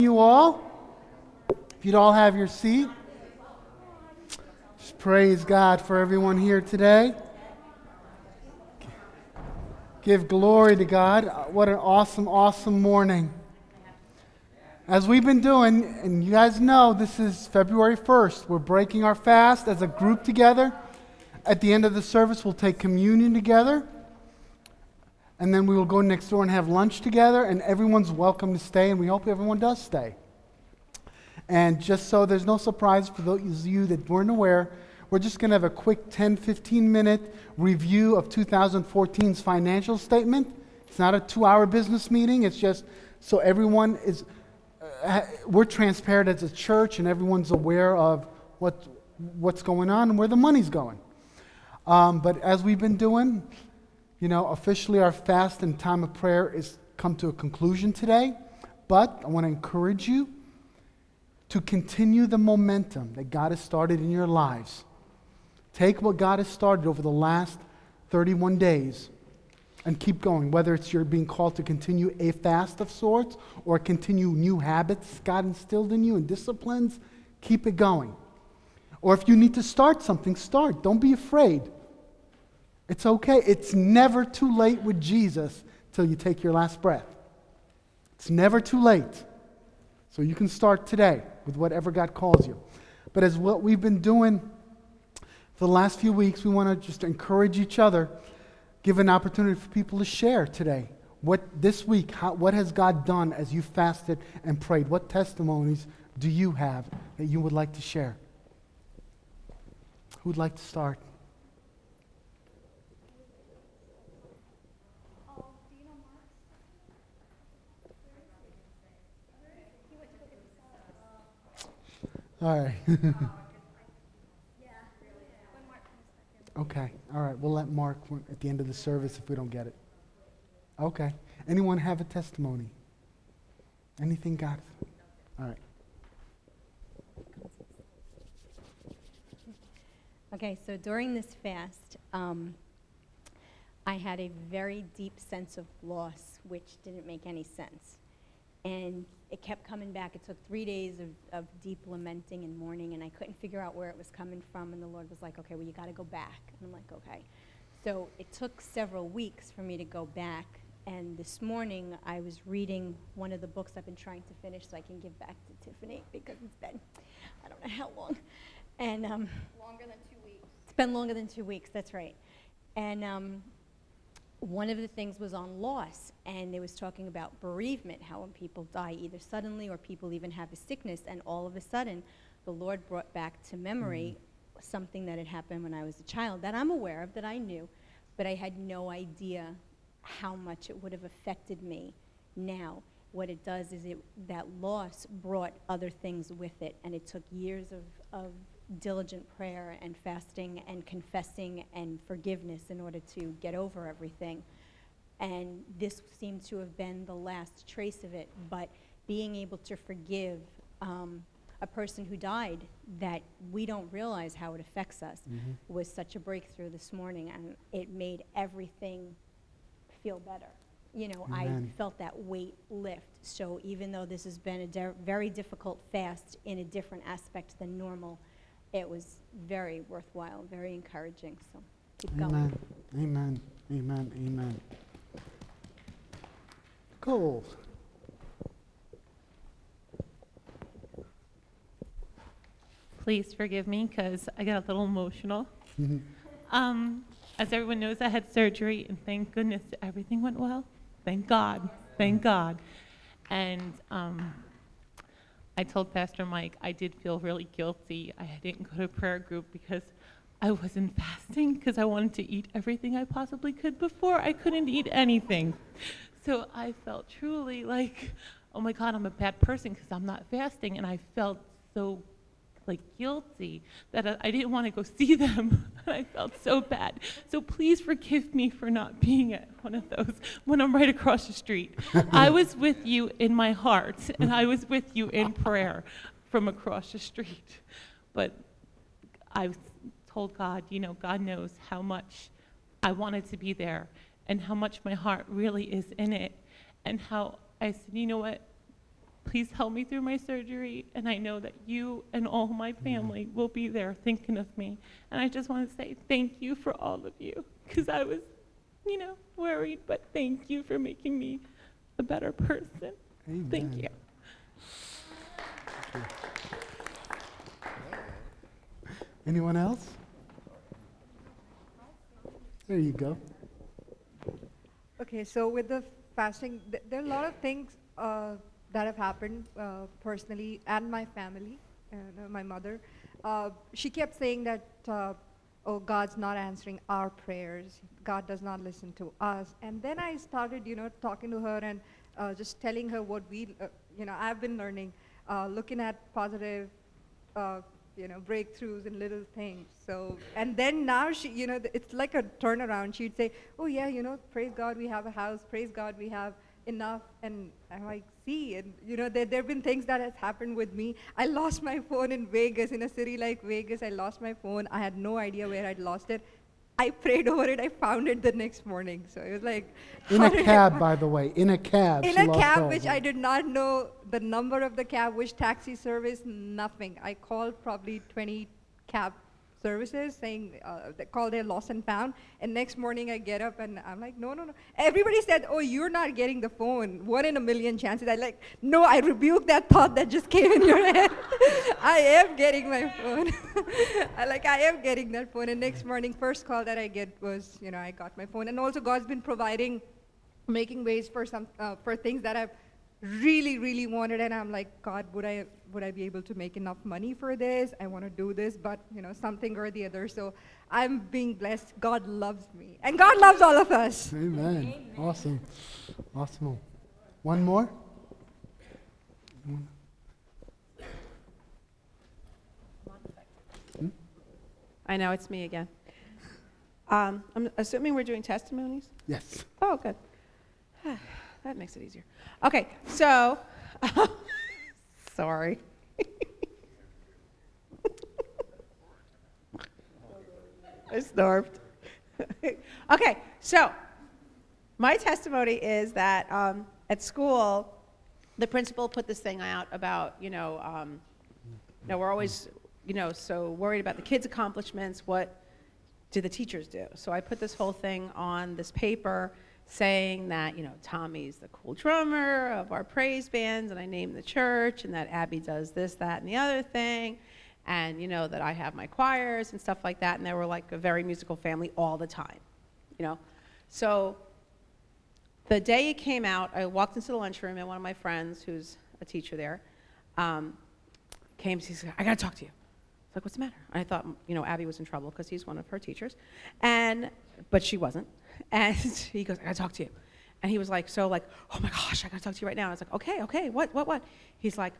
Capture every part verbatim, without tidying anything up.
You all, if you'd all have your seat, just praise God for everyone here today. Give glory to God. What an awesome, awesome morning. As we've been doing, and you guys know, this is February first. We're breaking our fast as a group together. At the end of the service, we'll take communion together. And then we will go next door and have lunch together, and everyone's welcome to stay, and we hope everyone does stay. And just so there's no surprise for those of you that weren't aware, we're just going to have a quick ten, fifteen minute review of two thousand fourteen's financial statement. It's not a two-hour business meeting. It's just so everyone is, uh, we're transparent as a church, and everyone's aware of what what's going on and where the money's going. Um, but as we've been doing, you know, officially our fast and time of prayer is come to a conclusion today, but I want to encourage you to continue the momentum that God has started in your lives. Take what God has started over the last thirty-one days and keep going, whether it's you're being called to continue a fast of sorts or continue new habits God instilled in you and disciplines, keep it going. Or if you need to start something, start. Don't be afraid. It's okay. It's never too late with Jesus till you take your last breath. It's never too late. So you can start today with whatever God calls you. But as what we've been doing for the last few weeks, we want to just encourage each other, give an opportunity for people to share today. What this week, how, what has God done as you fasted and prayed? What testimonies do you have that you would like to share? Who would like to start? All right. Okay. All right. We'll let Mark at the end of the service if we don't get it. Okay. Anyone have a testimony? Anything, God? All right. Okay, so during this fast, um, I had a very deep sense of loss, which didn't make any sense. And it kept coming back. It took three days of, of deep lamenting and mourning, and I couldn't figure out where it was coming from. And the Lord was like, okay, well, you got to go back. And I'm like, okay. So it took several weeks for me to go back. And this morning, I was reading one of the books I've been trying to finish so I can give back to Tiffany because it's been, I don't know how long. And um, Longer than two weeks. It's been longer than two weeks, that's right. And um, one of the things was on loss, and it was talking about bereavement, how when people die either suddenly or people even have a sickness, and all of a sudden the Lord brought back to memory mm. something that had happened when I was a child that I'm aware of, that I knew, but I had no idea how much it would have affected me now. What it does is it that loss brought other things with it, and it took years of, of diligent prayer and fasting and confessing and forgiveness in order to get over everything. And this seemed to have been the last trace of it, but being able to forgive um, a person who died that we don't realize how it affects us mm-hmm. was such a breakthrough this morning, and it made everything feel better. You know, Amen. I felt that weight lift. So even though this has been a de- very difficult fast in a different aspect than normal, it was very worthwhile, very encouraging. So keep Amen. going. Amen. Amen. Amen. Cool. Please forgive me because I got a little emotional. Mm-hmm. Um, as everyone knows, I had surgery, and thank goodness everything went well. Thank God. Thank God. And um, I told Pastor Mike I did feel really guilty. I didn't go to prayer group because I wasn't fasting because I wanted to eat everything I possibly could before I couldn't eat anything. So I felt truly like, oh my God, I'm a bad person because I'm not fasting. And I felt so like guilty that I, I didn't want to go see them. I felt so bad. So please forgive me for not being at one of those when I'm right across the street. I was with you in my heart, and I was with you in prayer from across the street. But I told God, you know, God knows how much I wanted to be there and how much my heart really is in it, and how I said, you know what, Please help me through my surgery, and I know that you and all my family will be there thinking of me. And I just want to say thank you for all of you, because I was, you know, worried, but thank you for making me a better person. Amen. Thank you. Thank you. Anyone else? There you go. Okay, so with the fasting, th- there are a lot of things uh, that have happened uh, personally and my family, and uh, my mother. Uh, she kept saying that, uh, oh, God's not answering our prayers. God does not listen to us. And then I started, you know, talking to her and uh, just telling her what we, uh, you know, I've been learning, uh, looking at positive, uh, you know, breakthroughs in little things. So, and then now she, you know, th- it's like a turnaround. She'd say, oh yeah, you know, praise God we have a house, praise God we have enough. And I'm like, see, and you know, there there have been things that has happened with me. I lost my phone in Vegas, in a city like Vegas. I lost my phone. I had no idea where I'd lost it. I prayed over it. I found it the next morning. So it was like, In how a did I cab, fi- by the way. In a cab. in she a lost cab, all which of I it. did not know the number of the cab, which taxi service, nothing. I called probably twenty cab services saying, uh, they call their lost and found. And next morning I get up and I'm like, no, no, no. Everybody said, oh, you're not getting the phone. One in a million chances. I like, no, I rebuke that thought that just came in your head. I am getting my phone. I like, I am getting that phone. And next morning, first call that I get was, you know, I got my phone. And also God's been providing, making ways for some, uh, for things that I've really, really wanted, and I'm like, God, would I, would I be able to make enough money for this? I want to do this, but you know, something or the other. So I'm being blessed. God loves me, and God loves all of us. Amen. Amen. Awesome. Awesome. One more? Hmm? I know, it's me again. Um, I'm assuming we're doing testimonies? Yes. Oh, good. That makes it easier. Okay, so, sorry. I starved. Okay, so my testimony is that um, at school, the principal put this thing out about, you know, um, you know, we're always, you know, so worried about the kids' accomplishments. What do the teachers do? So I put this whole thing on this paper saying that, you know, Tommy's the cool drummer of our praise bands, and I named the church, and that Abby does this, that, and the other thing, and, you know, that I have my choirs and stuff like that, and they were like a very musical family all the time, you know. So the day it came out, I walked into the lunchroom, and one of my friends, who's a teacher there, um, came, he said, I gotta talk to you. I was like, what's the matter? And I thought, you know, Abby was in trouble because he's one of her teachers, and, but she wasn't. And he goes, I gotta talk to you. And he was like, so like, oh my gosh, I gotta talk to you right now. And I was like, okay, okay, what, what, what? He's like,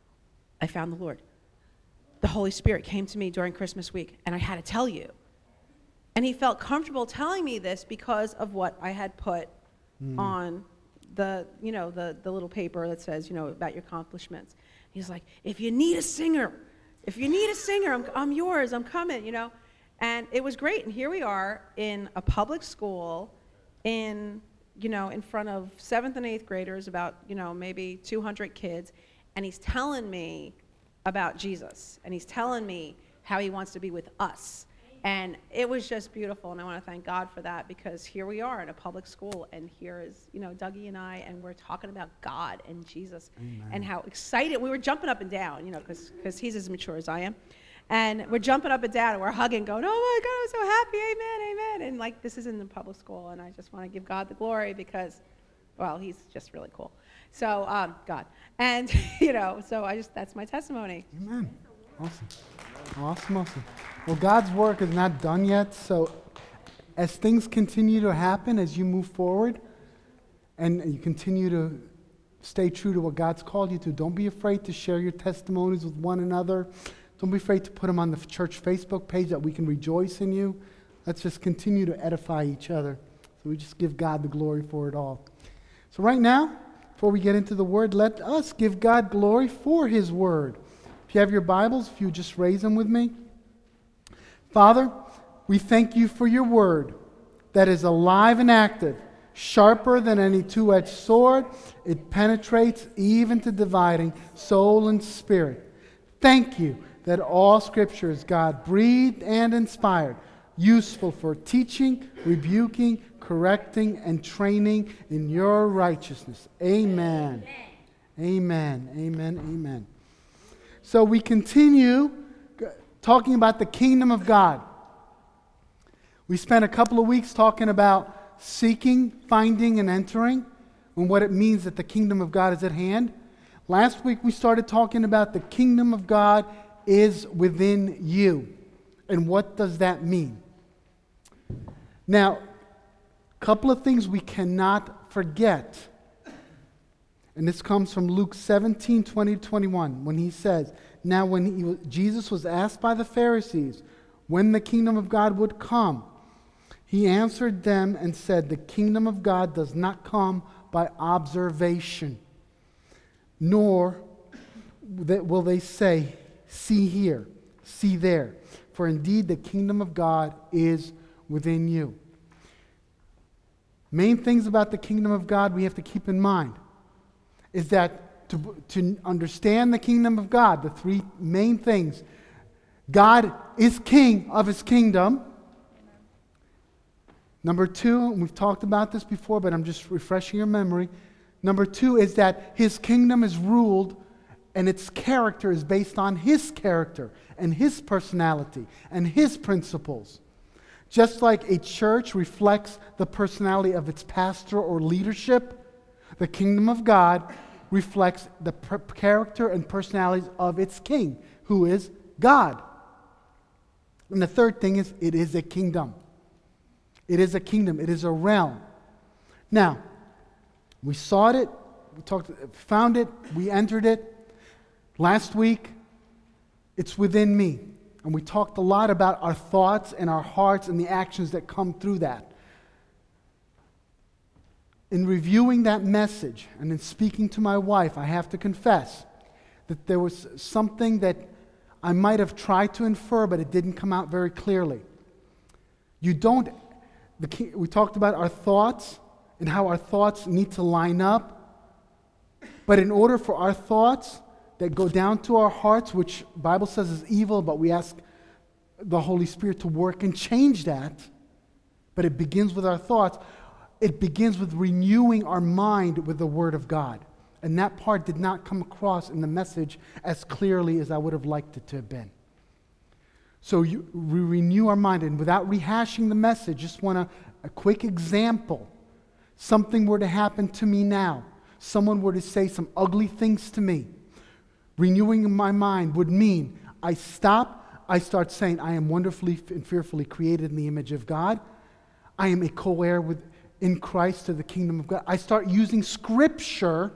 I found the Lord. The Holy Spirit came to me during Christmas week, and I had to tell you. And he felt comfortable telling me this because of what I had put mm. on the, you know, the, the little paper that says, you know, about your accomplishments. He's like, if you need a singer, if you need a singer, I'm, I'm yours, I'm coming, you know. And it was great, and here we are in a public school in, you know, in front of seventh and eighth graders, about, you know, maybe two hundred kids, and he's telling me about Jesus, and he's telling me how he wants to be with us. And it was just beautiful, and I want to thank God for that, because here we are in a public school, and here is, you know, Dougie and I, and we're talking about God and Jesus. Amen. And how excited, we were jumping up and down, you know, because he's as mature as I am. And we're jumping up and down, and we're hugging, going, oh my God, I'm so happy, amen, amen. And like, this is in the public school, and I just want to give God the glory because, well, he's just really cool. So, um, God. And, you know, so I just, that's my testimony. Amen. Awesome. Awesome, awesome. Well, God's work is not done yet, so as things continue to happen, as you move forward, and you continue to stay true to what God's called you to, don't be afraid to share your testimonies with one another. Don't be afraid to put them on the church Facebook page that we can rejoice in you. Let's just continue to edify each other. So we just give God the glory for it all. So right now, before we get into the Word, let us give God glory for His Word. If you have your Bibles, if you just raise them with me. Father, we thank you for your Word that is alive and active, sharper than any two-edged sword. It penetrates even to dividing soul and spirit. Thank you that all Scripture is God-breathed and inspired, useful for teaching, rebuking, correcting, and training in your righteousness. Amen. Amen. Amen. Amen. So we continue talking about the kingdom of God. We spent a couple of weeks talking about seeking, finding, and entering, and what it means that the kingdom of God is at hand. Last week we started talking about the kingdom of God is within you. And what does that mean? Now, a couple of things we cannot forget. And this comes from Luke seventeen, twenty to twenty-one, when he says, now when he, Jesus was asked by the Pharisees when the kingdom of God would come, he answered them and said, the kingdom of God does not come by observation, nor will they say, see here, see there. For indeed the kingdom of God is within you. Main things about the kingdom of God we have to keep in mind is that to, to understand the kingdom of God, the three main things, God is king of his kingdom. Number two, and we've talked about this before, but I'm just refreshing your memory. Number two is that his kingdom is ruled and its character is based on his character and his personality and his principles. Just like a church reflects the personality of its pastor or leadership, the kingdom of God reflects the per- character and personalities of its king, who is God. And the third thing is, it is a kingdom. It is a kingdom. It is a realm. Now, we sought it, we talked, found it, we entered it. Last week, it's within me. And we talked a lot about our thoughts and our hearts and the actions that come through that. In reviewing that message and in speaking to my wife, I have to confess that there was something that I might have tried to infer, but it didn't come out very clearly. You don't, the, we talked about our thoughts and how our thoughts need to line up. But in order for our thoughts that go down to our hearts, which the Bible says is evil, but we ask the Holy Spirit to work and change that, but it begins with our thoughts. It begins with renewing our mind with the Word of God. And that part did not come across in the message as clearly as I would have liked it to have been. So you, we renew our mind, and without rehashing the message, just want a, a quick example. Something were to happen to me now. Someone were to say some ugly things to me. Renewing my mind would mean I stop, I start saying, I am wonderfully and fearfully created in the image of God. I am a co-heir with in Christ to the kingdom of God. I start using Scripture,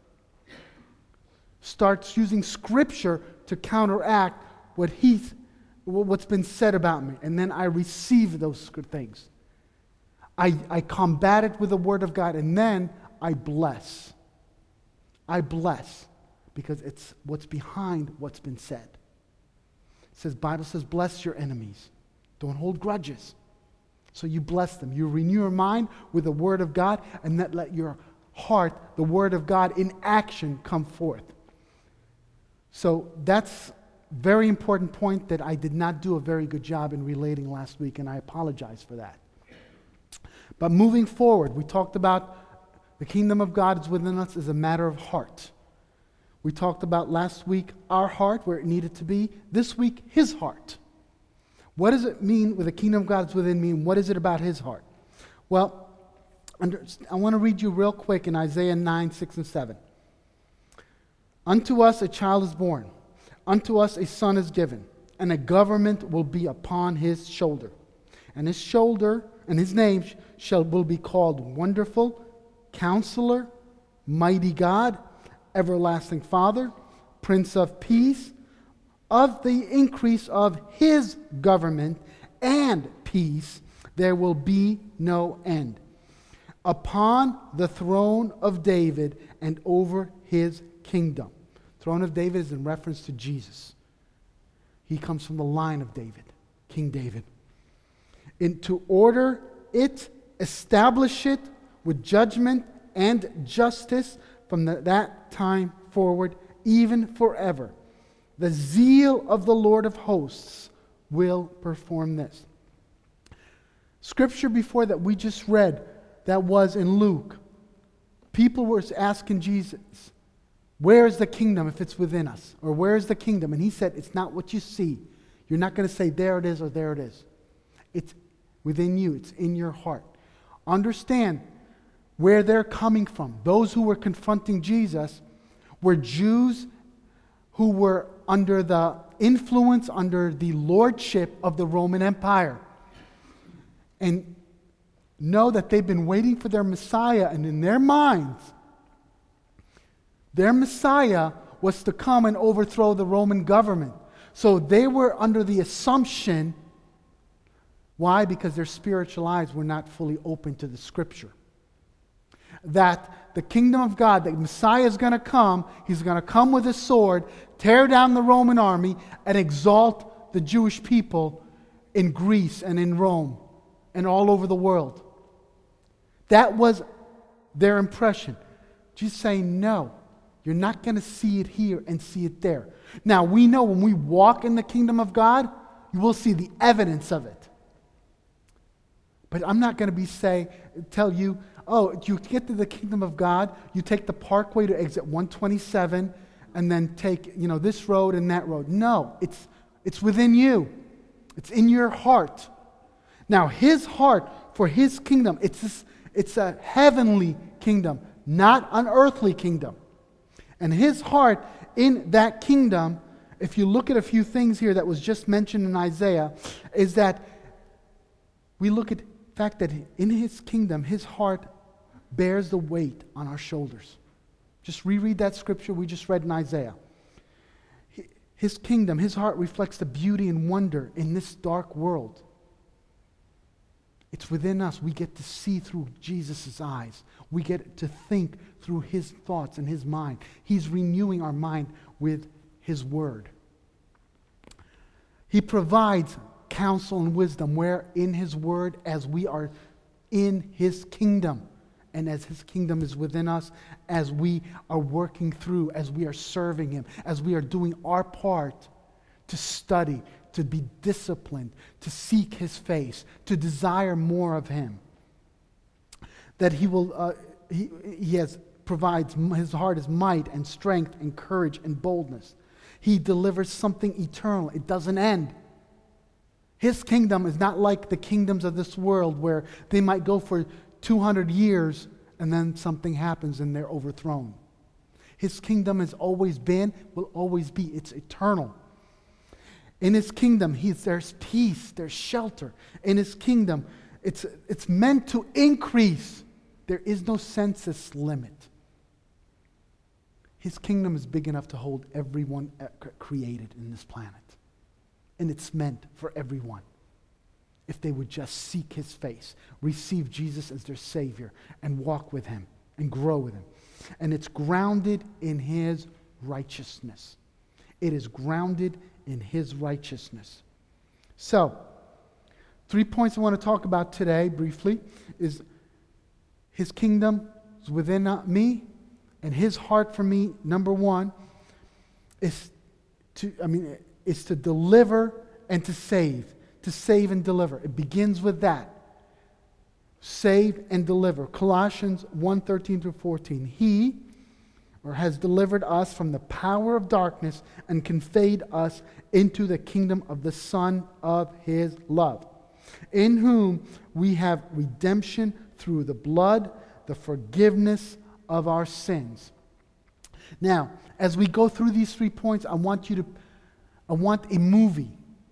starts using Scripture to counteract what he's, what's been said about me. And then I receive those things. I, I combat it with the Word of God, and then I bless. I bless because it's what's behind what's been said. It says, Bible says, bless your enemies. Don't hold grudges. So you bless them. You renew your mind with the Word of God, and that let your heart, the Word of God in action, come forth. So that's a very important point that I did not do a very good job in relating last week, and I apologize for that. But moving forward, we talked about the kingdom of God is within us as a matter of heart. We talked about last week our heart, where it needed to be. This week, his heart. What does it mean with the kingdom of God is within me, and what is it about his heart? Well, under, I want to read you real quick in Isaiah nine, six, and seven. Unto us a child is born, unto us a son is given, and a government will be upon his shoulder. And his shoulder, and his name shall will be called Wonderful, Counselor, Mighty God, Everlasting Father, Prince of Peace. Of the increase of his government and peace, there will be no end. Upon the throne of David and over his kingdom. Throne of David is in reference to Jesus. He comes from the line of David, King David. And to order it, establish it with judgment and justice from the, that time forward, even forever. The zeal of the Lord of hosts will perform this. Scripture before that we just read, that was in Luke. People were asking Jesus, where is the kingdom if it's within us? Or where is the kingdom? And he said, it's not what you see. You're not going to say, there it is or there it is. It's within you. It's in your heart. Understand where they're coming from. Those who were confronting Jesus were Jews who were under the influence, under the lordship of the Roman Empire. And know that they've been waiting for their Messiah, and in their minds, their Messiah was to come and overthrow the Roman government. So they were under the assumption, why? Because their spiritual eyes were not fully open to the Scripture. That the kingdom of God, that Messiah is going to come, he's going to come with a sword, tear down the Roman army, and exalt the Jewish people in Greece and in Rome and all over the world. That was their impression. Jesus saying, no, you're not going to see it here and see it there. Now, we know when we walk in the kingdom of God, you will see the evidence of it. But I'm not going to be say, tell you, oh, you get to the kingdom of God, you take the parkway to exit one twenty-seven, and then take, you know, this road and that road. No, it's it's within you. It's in your heart. Now, his heart for his kingdom, it's this, it's a heavenly kingdom, not an earthly kingdom. And his heart in that kingdom, if you look at a few things here that was just mentioned in Isaiah, is that we look at the fact that in his kingdom, his heart bears the weight on our shoulders. Just reread that scripture we just read in Isaiah. His kingdom, his heart reflects the beauty and wonder in this dark world. It's within us. We get to see through Jesus' eyes. We get to think through his thoughts and his mind. He's renewing our mind with his word. He provides counsel and wisdom where in his word as we are in his kingdom. And as his kingdom is within us, as we are working through, as we are serving him, as we are doing our part to study, to be disciplined, to seek his face, to desire more of him. That he will, uh, he, he has provides his heart is might and strength and courage and boldness. He delivers something eternal. It doesn't end. His kingdom is not like the kingdoms of this world where they might go for two hundred years and then something happens and they're overthrown. His kingdom has always been, will always be. It's eternal. In his kingdom, he's, there's peace, there's shelter. In his kingdom, it's, it's meant to increase. There is no census limit. His kingdom is big enough to hold everyone created in this planet. And it's meant for everyone. If they would just seek his face, receive Jesus as their Savior, and walk with him, and grow with him. And it's grounded in his righteousness. It is grounded in his righteousness. So, three points I want to talk about today, briefly, is his kingdom is within me, and his heart for me, number one, is to, I mean, is to deliver and to save. To save and deliver. It begins with that. Save and deliver. Colossians one, thirteen through fourteen. He, or has delivered us from the power of darkness and conveyed us into the kingdom of the Son of his love, in whom we have redemption through the blood, the forgiveness of our sins. Now, as we go through these three points, I want you to, I want a movie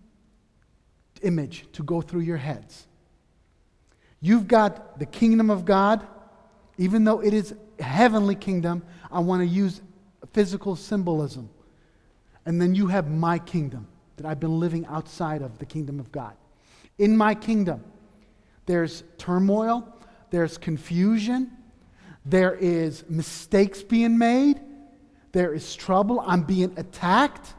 image to go through your heads. You've got the kingdom of God. Even though it is a heavenly kingdom, I want to use physical symbolism. And then you have my kingdom that I've been living outside of the kingdom of God. In my kingdom, there's turmoil, there's confusion, there is mistakes being made, there is trouble, I'm being attacked.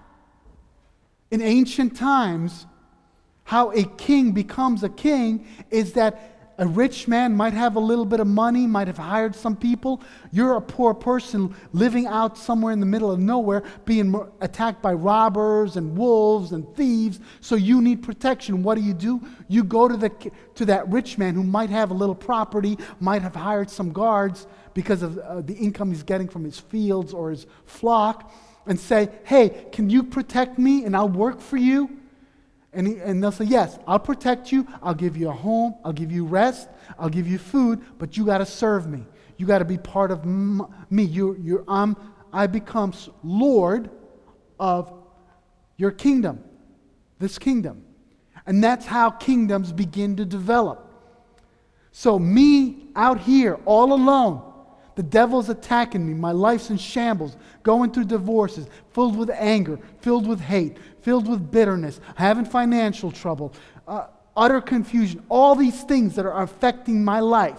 In ancient times, how a king becomes a king is that a rich man might have a little bit of money, might have hired some people. You're a poor person living out somewhere in the middle of nowhere, being attacked by robbers and wolves and thieves, so you need protection. What do you do? You go to the to that rich man who might have a little property, might have hired some guards because of uh, the income he's getting from his fields or his flock, and say, hey, can you protect me and I'll work for you? And, he, and they'll say, yes, I'll protect you, I'll give you a home, I'll give you rest, I'll give you food, but you got to serve me. You got to be part of m- me. You, you're, um, I become Lord of your kingdom, this kingdom. And that's how kingdoms begin to develop. So me out here all alone, the devil's attacking me, my life's in shambles, going through divorces, filled with anger, filled with hate, filled with bitterness, having financial trouble, uh, utter confusion, all these things that are affecting my life.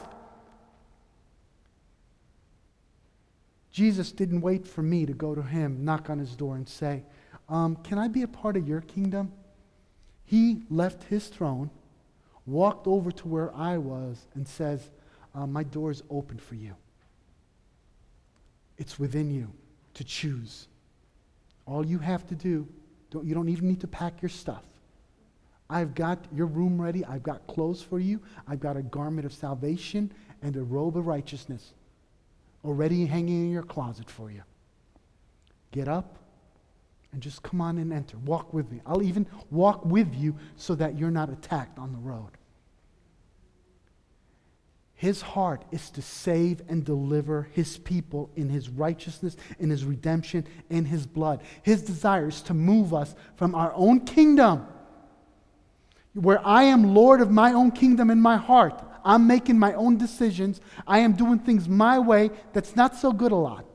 Jesus didn't wait for me to go to him, knock on his door and say, um, can I be a part of your kingdom? He left his throne, walked over to where I was and says, uh, my door is open for you. It's within you to choose. All you have to do, don't, you don't even need to pack your stuff. I've got your room ready. I've got clothes for you. I've got a garment of salvation and a robe of righteousness already hanging in your closet for you. Get up and just come on and enter. Walk with me. I'll even walk with you so that you're not attacked on the road. His heart is to save and deliver his people in his righteousness, in his redemption, in his blood. His desire is to move us from our own kingdom, where I am Lord of my own kingdom in my heart. I'm making my own decisions. I am doing things my way that's not so good a lot,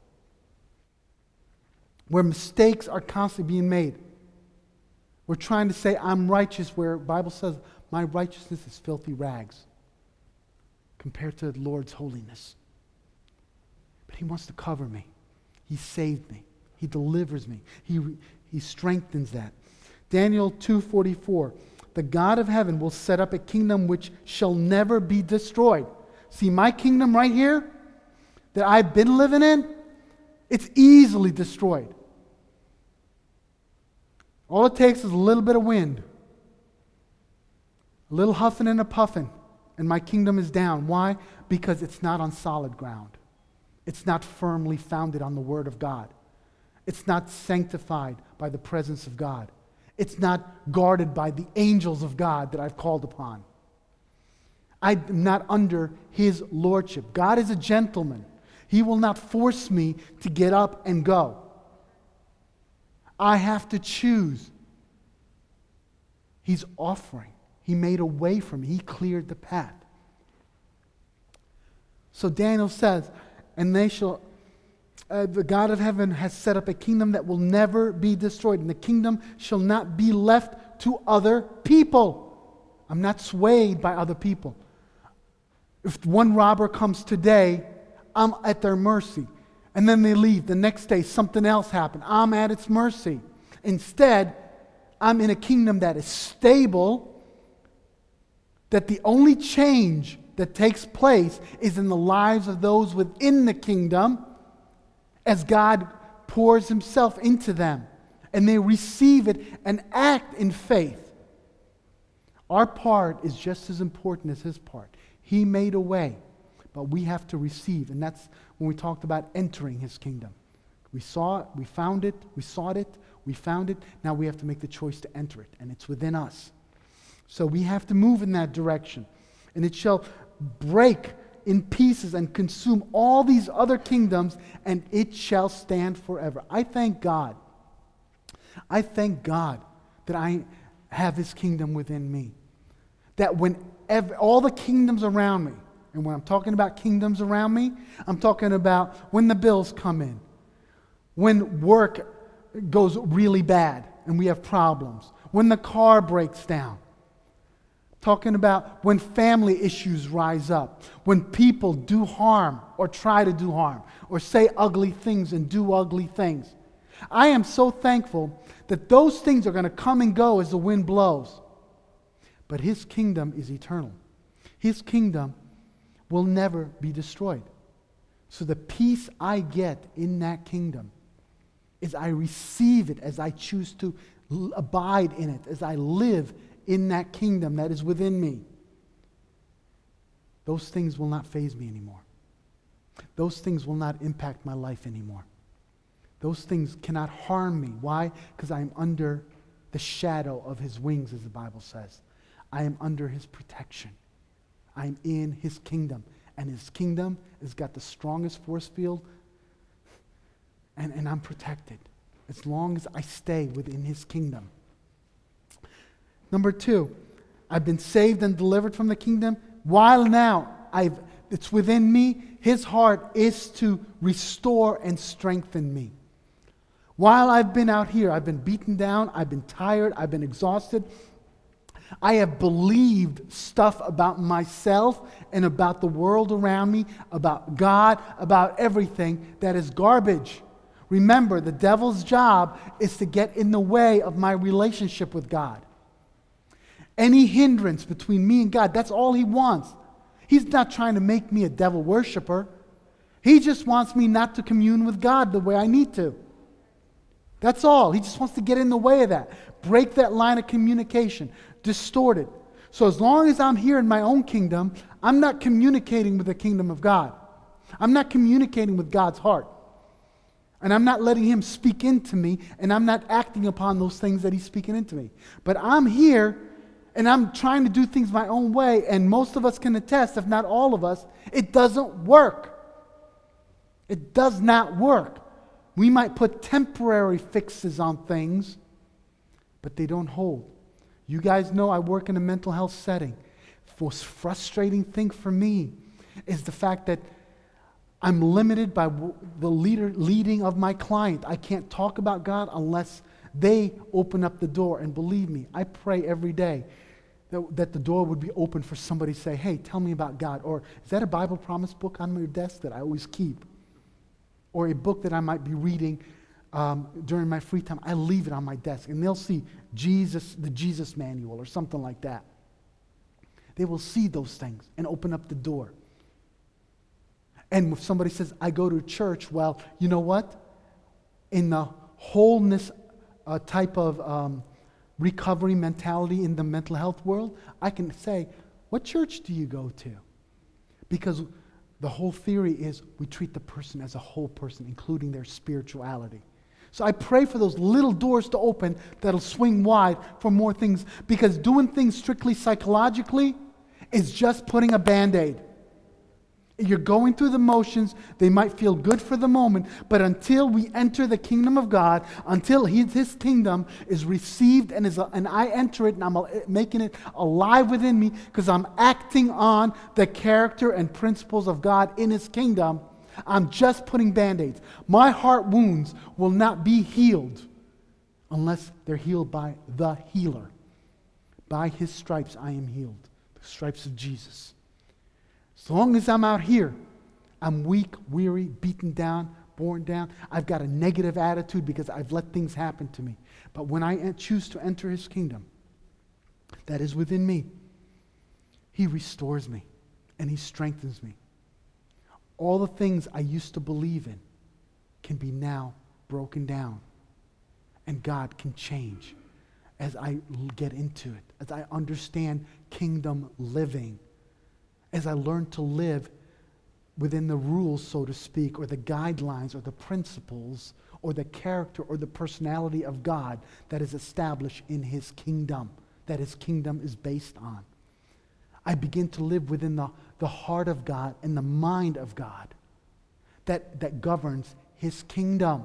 where mistakes are constantly being made. We're trying to say I'm righteous, where the Bible says my righteousness is filthy rags compared to the Lord's holiness. But he wants to cover me. He saved me. He delivers me. He, he strengthens that. Daniel two forty-four, the God of heaven will set up a kingdom which shall never be destroyed. See, my kingdom right here that I've been living in, it's easily destroyed. All it takes is a little bit of wind, a little huffing and a puffing, and my kingdom is down. Why? Because it's not on solid ground. It's not firmly founded on the Word of God. It's not sanctified by the presence of God. It's not guarded by the angels of God that I've called upon. I'm not under his lordship. God is a gentleman. He will not force me to get up and go. I have to choose. He's offering. He made a way for me. He cleared the path. So Daniel says, and they shall, uh, the God of heaven has set up a kingdom that will never be destroyed, and the kingdom shall not be left to other people. I'm not swayed by other people. If one robber comes today, I'm at their mercy. And then they leave. The next day, something else happened. I'm at its mercy. Instead, I'm in a kingdom that is stable, that the only change that takes place is in the lives of those within the kingdom as God pours himself into them. And they receive it and act in faith. Our part is just as important as his part. He made a way, but we have to receive. And that's when we talked about entering his kingdom. We saw it, we found it, we sought it, we found it. Now we have to make the choice to enter it, and it's within us. So we have to move in that direction. And it shall break in pieces and consume all these other kingdoms, and it shall stand forever. I thank God. I thank God that I have his kingdom within me. That when ev- all the kingdoms around me, and when I'm talking about kingdoms around me, I'm talking about when the bills come in, when work goes really bad and we have problems, when the car breaks down, talking about when family issues rise up, when people do harm or try to do harm or say ugly things and do ugly things. I am so thankful that those things are going to come and go as the wind blows. But his kingdom is eternal. His kingdom will never be destroyed. So the peace I get in that kingdom is I receive it as I choose to l- abide in it, as I live in that kingdom that is within me. Those things will not faze me anymore. Those things will not impact my life anymore. Those things cannot harm me. Why? Because I am under the shadow of His wings, as the Bible says. I am under His protection. I am in His kingdom. And His kingdom has got the strongest force field, and, and I'm protected as long as I stay within His kingdom. Number two, I've been saved and delivered from the kingdom. While now I've, it's within me, His heart is to restore and strengthen me. While I've been out here, I've been beaten down, I've been tired, I've been exhausted. I have believed stuff about myself and about the world around me, about God, about everything that is garbage. Remember, the devil's job is to get in the way of my relationship with God. Any hindrance between me and God, that's all he wants. He's not trying to make me a devil worshiper. He just wants me not to commune with God the way I need to. That's all. He just wants to get in the way of that. Break that line of communication. Distort it. So as long as I'm here in my own kingdom, I'm not communicating with the kingdom of God. I'm not communicating with God's heart. And I'm not letting Him speak into me, and I'm not acting upon those things that He's speaking into me. But I'm here, and I'm trying to do things my own way, and most of us can attest, if not all of us, it doesn't work. It does not work. We might put temporary fixes on things, but they don't hold. You guys know I work in a mental health setting. The most frustrating thing for me is the fact that I'm limited by w- the leader leading of my client. I can't talk about God unless they open up the door. And believe me, I pray every day that, that the door would be open for somebody to say, hey, tell me about God. Or is that a Bible promise book on your desk that I always keep? Or a book that I might be reading um, during my free time. I leave it on my desk. And they'll see Jesus, the Jesus Manual or something like that. They will see those things and open up the door. And if somebody says, I go to church, well, you know what? In the wholeness uh, type of um, recovery mentality in the mental health world, I can say, what church do you go to? Because the whole theory is we treat the person as a whole person, including their spirituality. So I pray for those little doors to open that'll swing wide for more things, because doing things strictly psychologically is just putting a Band-Aid. You're going through the motions. They might feel good for the moment, but until we enter the kingdom of God, until His, his kingdom is received and is, and I enter it and I'm making it alive within me because I'm acting on the character and principles of God in His kingdom, I'm just putting Band-Aids. My heart wounds will not be healed unless they're healed by the healer. By His stripes I am healed. The stripes of Jesus. As long as I'm out here, I'm weak, weary, beaten down, borne down. I've got a negative attitude because I've let things happen to me. But when I choose to enter His kingdom, that is within me, He restores me and He strengthens me. All the things I used to believe in can be now broken down. And God can change as I get into it, as I understand kingdom living, as I learn to live within the rules, so to speak, or the guidelines, or the principles, or the character, or the personality of God that is established in His kingdom, that His kingdom is based on. I begin to live within the, the heart of God and the mind of God that, that governs His kingdom.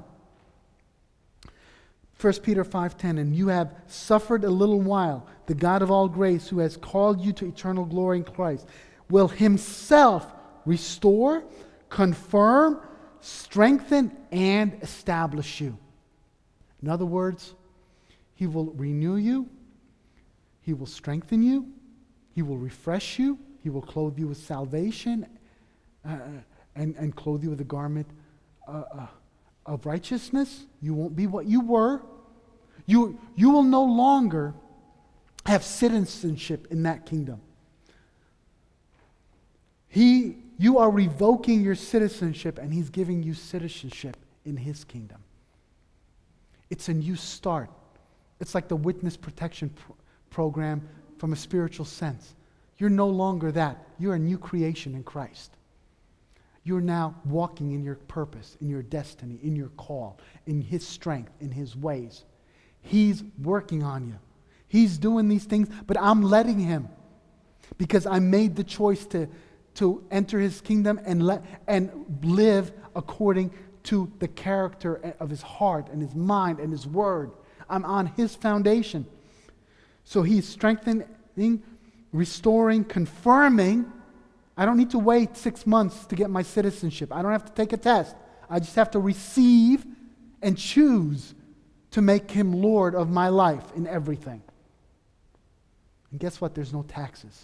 First Peter five ten, and you have suffered a little while. The God of all grace, who has called you to eternal glory in Christ, will Himself restore, confirm, strengthen, and establish you. In other words, He will renew you, He will strengthen you, He will refresh you, He will clothe you with salvation, uh, and, and clothe you with a garment uh, uh, of righteousness. You won't be what you were. You, you will no longer have citizenship in that kingdom. He, you are revoking your citizenship, and he's giving you citizenship in his kingdom. It's a new start. It's like the witness protection pr- program from a spiritual sense. You're no longer that. You're a new creation in Christ. You're now walking in your purpose, in your destiny, in your call, in his strength, in his ways. He's working on you. He's doing these things, but I'm letting him, because I made the choice to, to enter his kingdom and let and live according to the character of his heart and his mind and his word. I'm on his foundation. So he's strengthening, restoring, confirming. I don't need to wait six months to get my citizenship. I don't have to take a test. I just have to receive and choose to make him Lord of my life in everything. And guess what? There's no taxes.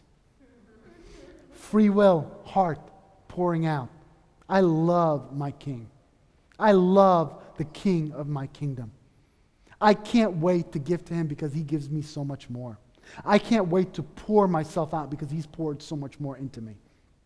Free will, heart pouring out. I love my King. I love the King of my kingdom. I can't wait to give to him because he gives me so much more. I can't wait to pour myself out because he's poured so much more into me.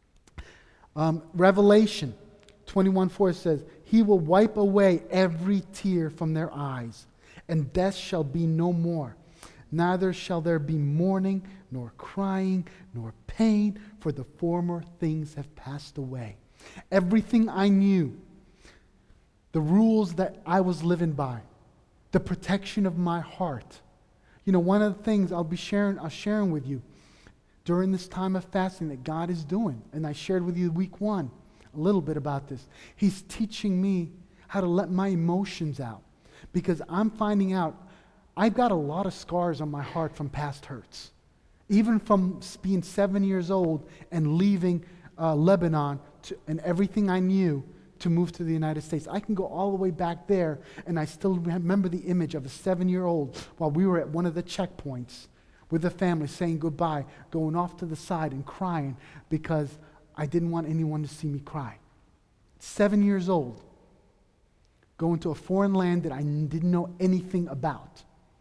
Um, Revelation twenty-one four says, he will wipe away every tear from their eyes, and death shall be no more. Neither shall there be mourning, nor crying, nor pain, for the former things have passed away. Everything I knew, the rules that I was living by, the protection of my heart. You know, one of the things I'll be sharing, I'll sharing with you during this time of fasting that God is doing, and I shared with you week one a little bit about this. He's teaching me how to let my emotions out, because I'm finding out I've got a lot of scars on my heart from past hurts. Even from being seven years old and leaving uh, Lebanon to, and everything I knew to move to the United States. I can go all the way back there, and I still remember the image of a seven-year-old while we were at one of the checkpoints with the family saying goodbye, going off to the side and crying because I didn't want anyone to see me cry. Seven years old, going to a foreign land that I didn't know anything about.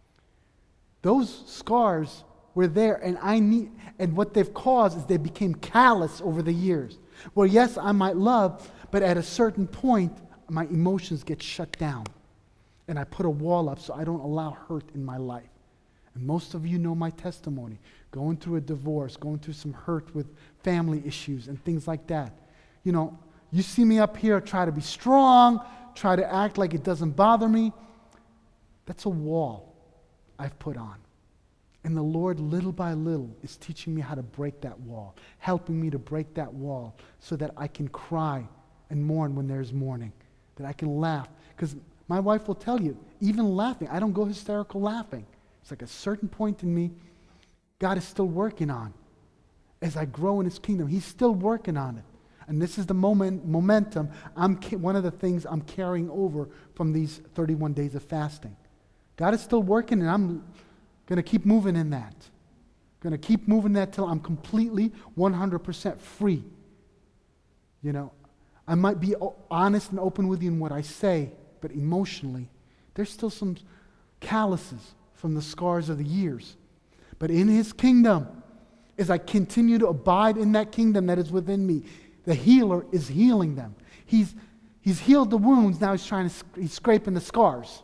Those scars were there, and I need, and what they've caused is they became callous over the years. Well, yes, I might love, but at a certain point, my emotions get shut down, and I put a wall up so I don't allow hurt in my life. And most of you know my testimony, going through a divorce, going through some hurt with family issues and things like that. You know, you see me up here try to be strong, try to act like it doesn't bother me. That's a wall I've put on. And the Lord, little by little, is teaching me how to break that wall, helping me to break that wall so that I can cry and mourn when there's mourning, that I can laugh. Because my wife will tell you, even laughing, I don't go hysterical laughing. It's like a certain point in me God is still working on. As I grow in his kingdom, he's still working on it. And this is the moment, momentum, I'm one of the things I'm carrying over from these thirty-one days of fasting. God is still working, and I'm going to keep moving in that. Going to keep moving that till I'm completely one hundred percent free. You know, I might be honest and open with you in what I say, but emotionally, there's still some calluses from the scars of the years. But in his kingdom, as I continue to abide in that kingdom that is within me, the healer is healing them. He's, he's healed the wounds, now he's trying to, he's scraping the scars.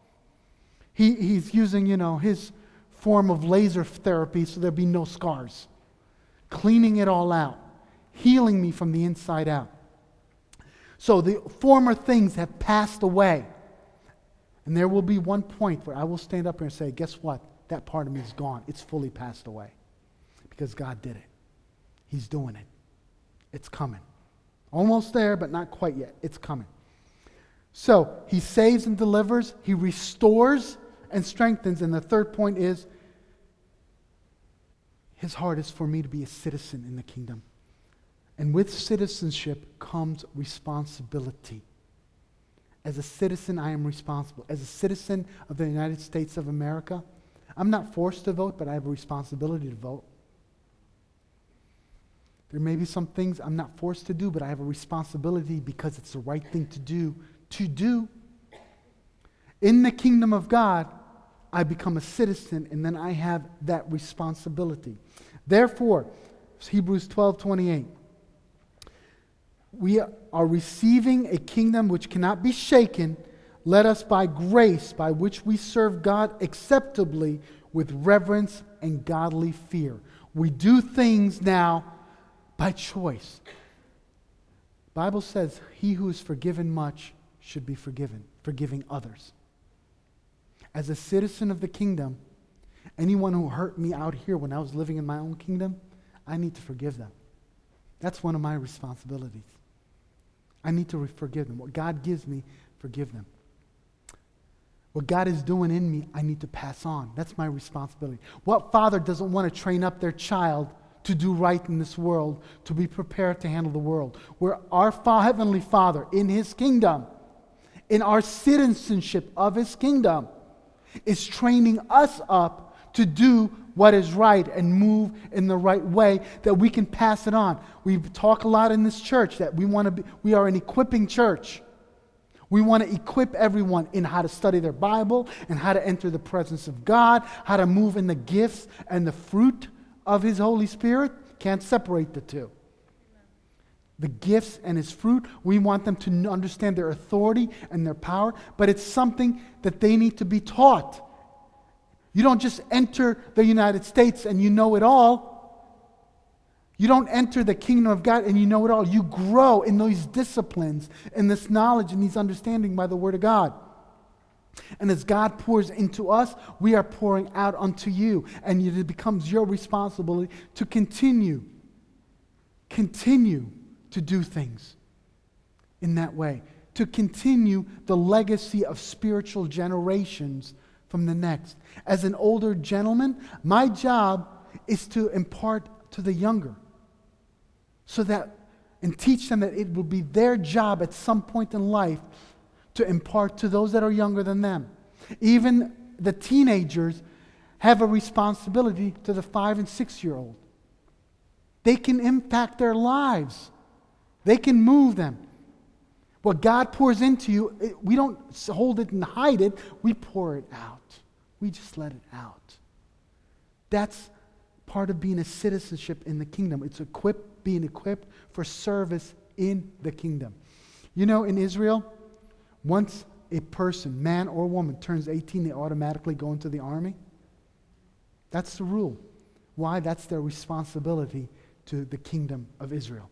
He, he's using, you know, his form of laser therapy so there'll be no scars. Cleaning it all out. Healing me from the inside out. So the former things have passed away. And there will be one point where I will stand up here and say, guess what? That part of me is gone. It's fully passed away. Because God did it. He's doing it. It's coming. Almost there, but not quite yet. It's coming. So, he saves and delivers. He restores and strengthens. And the third point is, his heart is for me to be a citizen in the kingdom. And with citizenship comes responsibility. As a citizen, I am responsible. As a citizen of the United States of America, I'm not forced to vote, but I have a responsibility to vote. There may be some things I'm not forced to do, but I have a responsibility because it's the right thing to do, to do. In the kingdom of God, I become a citizen, and then I have that responsibility. Therefore, Hebrews twelve twenty-eight, We are receiving a kingdom which cannot be shaken, led us by grace, by which we serve God acceptably with reverence and godly fear. We do things now by choice. The Bible says, he who is forgiven much should be forgiven, forgiving others. As a citizen of the kingdom, anyone who hurt me out here when I was living in my own kingdom, I need to forgive them. That's one of my responsibilities. I need to forgive them. What God gives me, forgive them. What God is doing in me, I need to pass on. That's my responsibility. What father doesn't want to train up their child to do right in this world, to be prepared to handle the world? Where our fa- Heavenly Father, in His kingdom, in our citizenship of His kingdom, is training us up to do what is right and move in the right way, that we can pass it on. We talk a lot in this church that we want to be, we are an equipping church. We want to equip everyone in how to study their Bible and how to enter the presence of God, how to move in the gifts and the fruit of His Holy Spirit. Can't separate the two. The gifts and His fruit, we want them to understand their authority and their power, but it's something that they need to be taught. You don't just enter the United States and you know it all. You don't enter the kingdom of God and you know it all. You grow in these disciplines, in this knowledge and these understanding by the Word of God. And as God pours into us, we are pouring out unto you. And it becomes your responsibility to continue, continue to do things in that way. To continue the legacy of spiritual generations from the next. As an older gentleman, my job is to impart to the younger. So that, and teach them that it will be their job at some point in life to impart to those that are younger than them. Even the teenagers have a responsibility to the five and six year old. They can impact their lives. They can move them. What God pours into you, it, we don't hold it and hide it. We pour it out. We just let it out. That's part of being a citizenship in the kingdom. It's equipped, being equipped for service in the kingdom. You know, in Israel, once a person, man or woman, turns eighteen, they automatically go into the army. That's the rule. Why? That's their responsibility to the kingdom of Israel.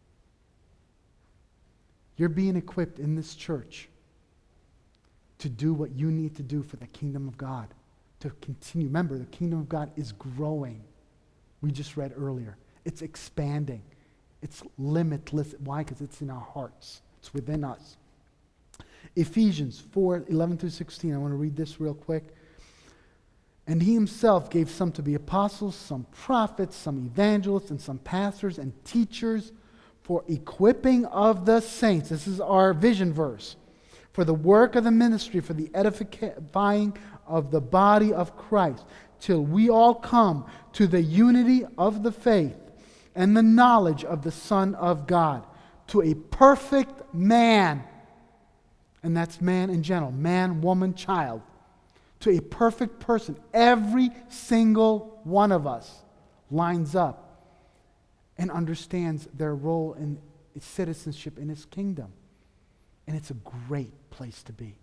You're being equipped in this church to do what you need to do for the kingdom of God. To continue. Remember, the kingdom of God is growing. We just read earlier. It's expanding. It's limitless. Why? Because it's in our hearts. It's within us. Ephesians four, eleven through sixteen. I want to read this real quick. And He Himself gave some to be apostles, some prophets, some evangelists, and some pastors and teachers for equipping of the saints. This is our vision verse. For the work of the ministry, for the edifying of the body of Christ, till we all come to the unity of the faith and the knowledge of the Son of God, to a perfect man. And that's man in general, man, woman, child. To a perfect person. Every single one of us lines up and understands their role in citizenship in His kingdom. And it's a great place to be.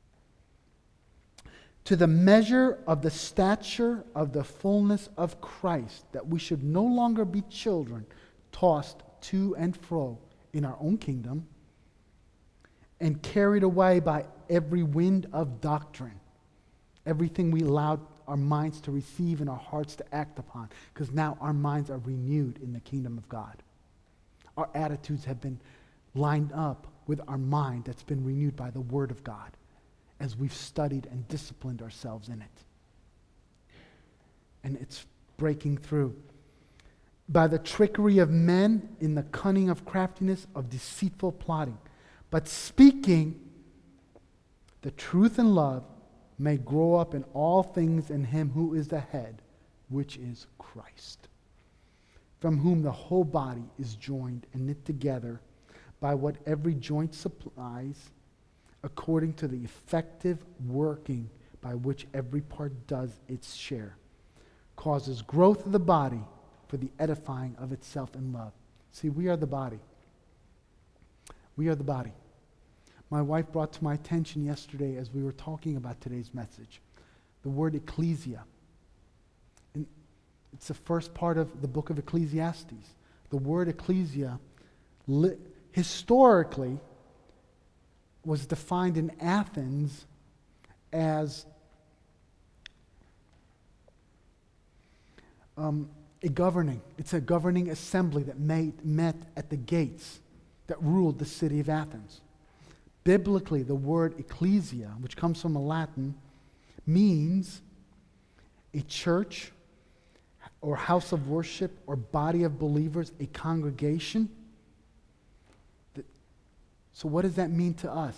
To the measure of the stature of the fullness of Christ, that we should no longer be children, tossed to and fro in our own kingdom, and carried away by every wind of doctrine. Everything we allowed our minds to receive and our hearts to act upon, because now our minds are renewed in the kingdom of God. Our attitudes have been lined up with our mind that's been renewed by the Word of God as we've studied and disciplined ourselves in it. And it's breaking through. By the trickery of men, in the cunning of craftiness, of deceitful plotting. But speaking the truth in love may grow up in all things in Him who is the head, which is Christ, from whom the whole body is joined and knit together by what every joint supplies, according to the effective working by which every part does its share, causes growth of the body for the edifying of itself in love. See, we are the body. We are the body. My wife brought to my attention yesterday as we were talking about today's message the word ecclesia. And it's the first part of the book of Ecclesiastes. The word ecclesia li- historically was defined in Athens as um, a governing. It's a governing assembly that made, met at the gates that ruled the city of Athens. Biblically, the word ecclesia, which comes from a Latin, means a church or house of worship or body of believers, a congregation. So what does that mean to us?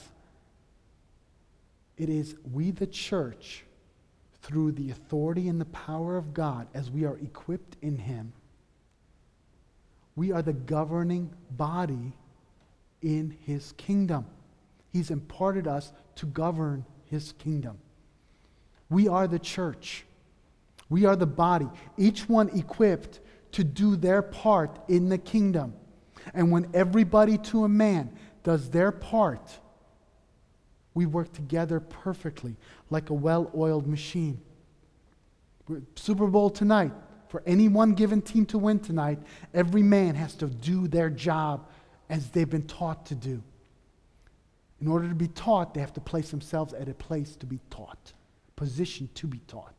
It is we, the church, through the authority and the power of God, as we are equipped in Him, we are the governing body in His kingdom. He's imparted us to govern His kingdom. We are the church. We are the body, each one equipped to do their part in the kingdom. And when everybody to a man does their part, we work together perfectly, like a well-oiled machine. Super Bowl tonight, for any one given team to win tonight, every man has to do their job as they've been taught to do. In order to be taught, they have to place themselves at a place to be taught, position to be taught.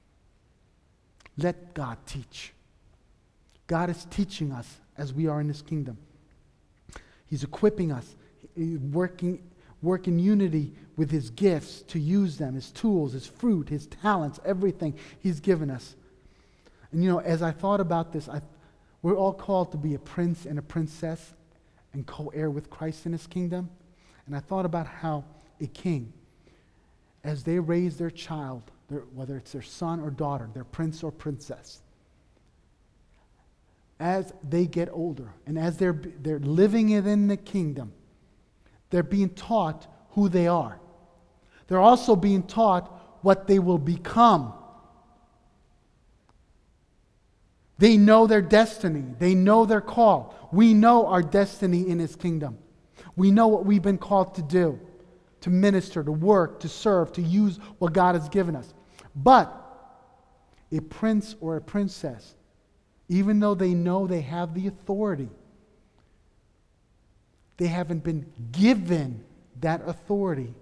Let God teach. God is teaching us as we are in His kingdom. He's equipping us, working, work in unity with His gifts to use them, His tools, His fruit, His talents, everything He's given us. And you know, as I thought about this, I, we're all called to be a prince and a princess and co-heir with Christ in His kingdom. And I thought about how a king, as they raise their child, their, whether it's their son or daughter, their prince or princess, as they get older and as they're, they're living within the kingdom, they're being taught who they are. They're also being taught what they will become. They know their destiny. They know their call. We know our destiny in His kingdom. We know what we've been called to do, to minister, to work, to serve, to use what God has given us. But a prince or a princess, even though they know they have the authority, they haven't been given that authority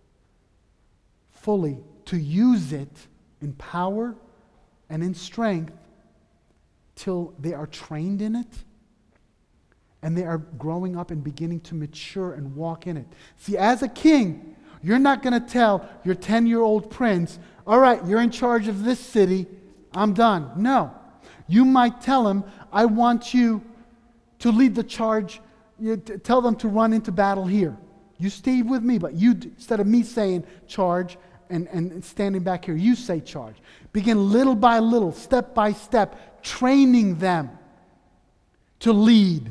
fully to use it in power and in strength till they are trained in it and they are growing up and beginning to mature and walk in it. See, as a king, you're not going to tell your ten-year-old prince, all right, you're in charge of this city, I'm done. No. You might tell him, I want you to lead the charge. You t- tell them to run into battle here. You stay with me, but you, instead of me saying charge and, and standing back here, you say charge. Begin little by little, step by step, training them to lead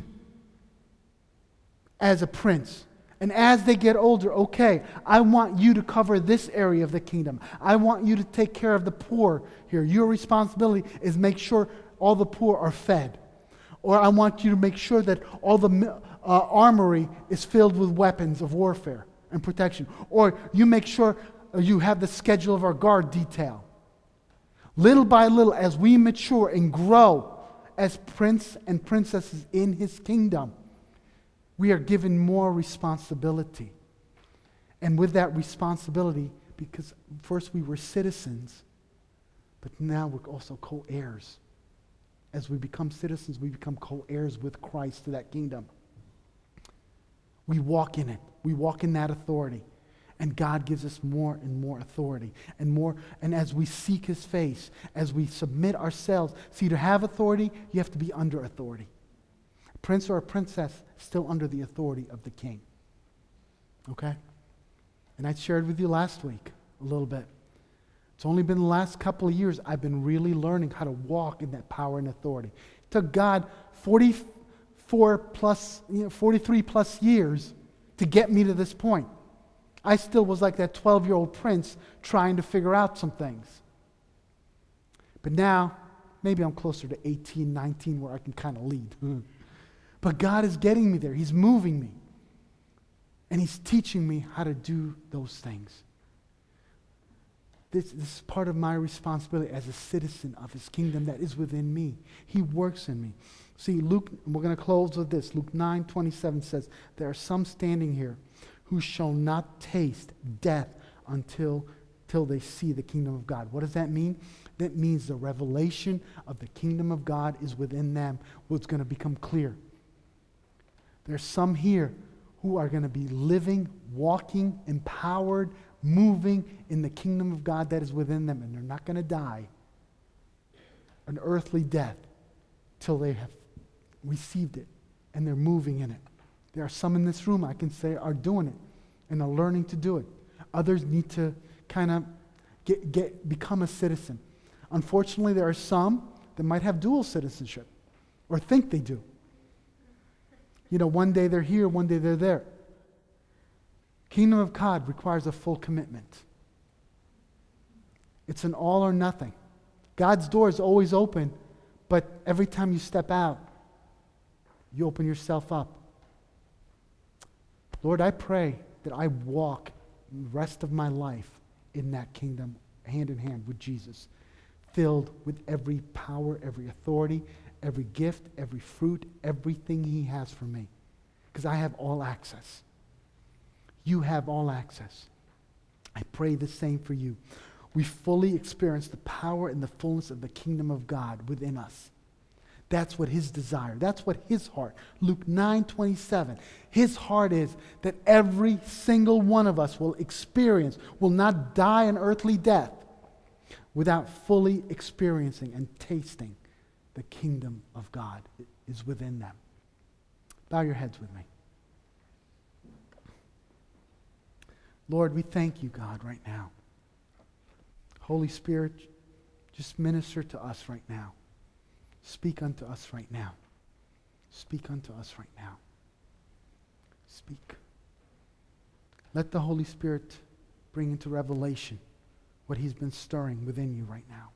as a prince. And as they get older, okay, I want you to cover this area of the kingdom. I want you to take care of the poor here. Your responsibility is make sure all the poor are fed. Or I want you to make sure that all the uh, armory is filled with weapons of warfare and protection. Or you make sure you have the schedule of our guard detail. Little by little, as we mature and grow as prince and princesses in His kingdom, we are given more responsibility. And with that responsibility, because first we were citizens, but now we're also co-heirs. As we become citizens, we become co-heirs with Christ to that kingdom. We walk in it. We walk in that authority. And God gives us more and more authority. And more, and as we seek His face, as we submit ourselves, see, to have authority, you have to be under authority. A prince or a princess still under the authority of the king. Okay? And I shared with you last week a little bit. It's only been the last couple of years I've been really learning how to walk in that power and authority. It took God forty-four plus, you know, forty-three plus years to get me to this point. I still was like that twelve-year-old prince trying to figure out some things. But now, maybe I'm closer to eighteen, nineteen where I can kind of lead. But God is getting me there. He's moving me. And he's teaching me how to do those things. This, this is part of my responsibility as a citizen of his kingdom that is within me. He works in me. See, Luke, we're going to close with this. Luke nine twenty-seven says, there are some standing here who shall not taste death until, till they see the kingdom of God. What does that mean? That means the revelation of the kingdom of God is within them, what's going to become clear. There's some here who are going to be living, walking, empowered, moving in the kingdom of God that is within them, and they're not going to die an earthly death till they have received it and they're moving in it. There are some in this room, I can say, are doing it and are learning to do it. Others need to kind of get, get become a citizen. Unfortunately, there are some that might have dual citizenship or think they do. You know, one day they're here, one day they're there. Kingdom of God requires a full commitment. It's an all or nothing. God's door is always open, but every time you step out, you open yourself up. Lord, I pray that I walk the rest of my life in that kingdom, hand in hand with Jesus, filled with every power, every authority, every gift, every fruit, everything he has for me. Because I have all access. You have all access. I pray the same for you. We fully experience the power and the fullness of the kingdom of God within us. That's what his desire. That's what his heart. Luke nine twenty-seven. His heart is that every single one of us will experience, will not die an earthly death without fully experiencing and tasting the kingdom of God is within them. Bow your heads with me. Lord, we thank you, God, right now. Holy Spirit, just minister to us right now. Speak unto us right now. Speak unto us right now. Speak. Let the Holy Spirit bring into revelation what he's been stirring within you right now.